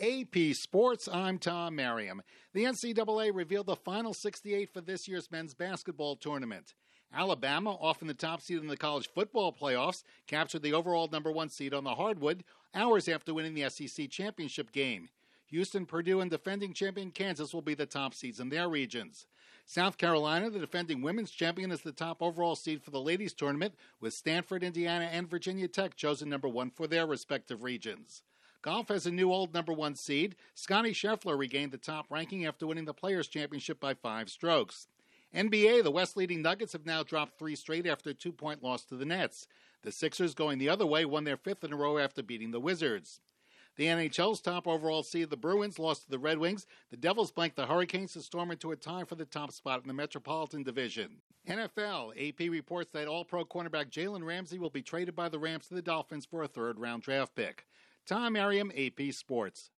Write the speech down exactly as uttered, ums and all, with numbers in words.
A P Sports, I'm Tom Merriam. The N C double A revealed the final sixty-eight for this year's men's basketball tournament. Alabama, often the top seed in the college football playoffs, captured the overall number one seed on the hardwood hours after winning the S E C championship game. Houston, Purdue, and defending champion Kansas will be the top seeds in their regions. South Carolina, the defending women's champion, is the top overall seed for the ladies tournament, with Stanford, Indiana, and Virginia Tech chosen number one for their respective regions. Golf has a new old number one seed. Scottie Scheffler regained the top ranking after winning the Players' Championship by five strokes. N B A, the West-leading Nuggets have now dropped three straight after a two-point loss to the Nets. The Sixers, going the other way, won their fifth in a row after beating the Wizards. The N H L's top overall seed, the Bruins, lost to the Red Wings. The Devils blanked the Hurricanes to storm into a tie for the top spot in the Metropolitan Division. N F L, A P reports that All-Pro cornerback Jalen Ramsey will be traded by the Rams to the Dolphins for a third-round draft pick. Tom Merriam, A P Sports.